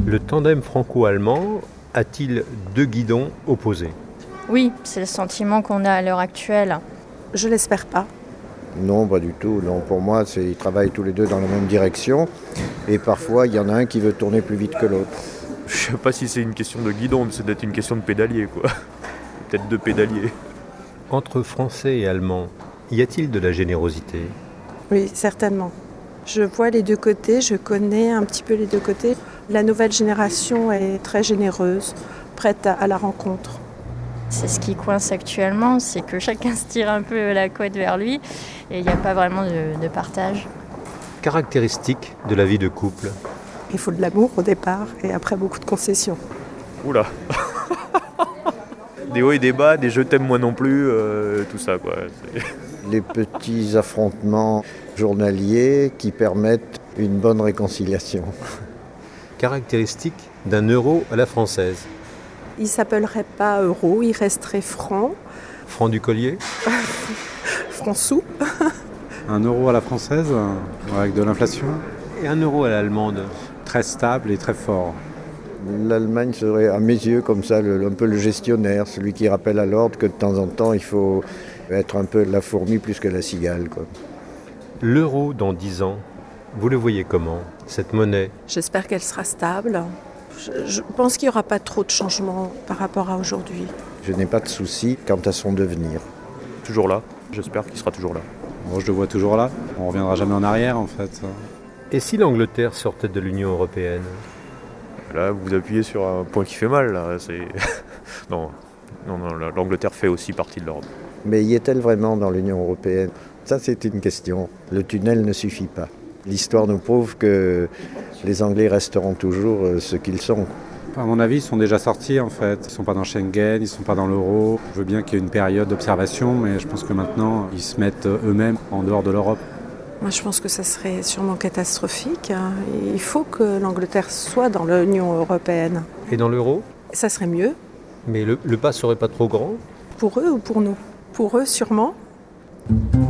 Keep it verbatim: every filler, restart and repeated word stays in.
Le tandem franco-allemand a-t-il deux guidons opposés ? Oui, c'est le sentiment qu'on a à l'heure actuelle. Je l'espère pas. Non, pas du tout. Non, pour moi, c'est, ils travaillent tous les deux dans la même direction. Et parfois, il y en a un qui veut tourner plus vite que l'autre. Je sais pas si c'est une question de guidon, mais c'est peut-être une question de pédalier, quoi. Peut-être deux pédaliers. Entre français et allemand, y a-t-il de la générosité ? Oui, certainement. Je vois les deux côtés, je connais un petit peu les deux côtés. La nouvelle génération est très généreuse, prête à, à la rencontre. C'est ce qui coince actuellement, c'est que chacun se tire un peu la couette vers lui et il n'y a pas vraiment de, de partage. Caractéristique de la vie de couple. Il faut de l'amour au départ et après beaucoup de concessions. Oula. Des hauts et des bas, des je t'aime moi non plus, euh, tout ça quoi. C'est... Les petits affrontements journaliers qui permettent une bonne réconciliation. Caractéristique d'un euro à la française. Il ne s'appellerait pas euro, il resterait franc. Franc du collier. Franc sous. Un euro à la française, avec de l'inflation. Et un euro à l'allemande. Très stable et très fort. L'Allemagne serait, à mes yeux, comme ça, le, un peu le gestionnaire, celui qui rappelle à l'ordre que de temps en temps, il faut être un peu la fourmi plus que la cigale, quoi. L'euro dans dix ans, vous le voyez comment, cette monnaie ? J'espère qu'elle sera stable. Je, je pense qu'il n'y aura pas trop de changements par rapport à aujourd'hui. Je n'ai pas de soucis quant à son devenir. Toujours là, j'espère qu'il sera toujours là. Moi, je le vois toujours là. On ne reviendra jamais en arrière, en fait. Et si l'Angleterre sortait de l'Union européenne ? Là, vous appuyez sur un point qui fait mal, là. C'est... non, non, non, l'Angleterre fait aussi partie de l'Europe. Mais y est-elle vraiment dans l'Union européenne ? Ça, c'est une question. Le tunnel ne suffit pas. L'histoire nous prouve que les Anglais resteront toujours ce qu'ils sont. À mon avis, ils sont déjà sortis, en fait. Ils ne sont pas dans Schengen, ils ne sont pas dans l'euro. Je veux bien qu'il y ait une période d'observation, mais je pense que maintenant, ils se mettent eux-mêmes en dehors de l'Europe. Moi, je pense que ça serait sûrement catastrophique. Il faut que l'Angleterre soit dans l'Union européenne. Et dans l'euro ? Ça serait mieux. Mais le, le pas serait pas trop grand ? Pour eux ou pour nous ? Pour eux, sûrement.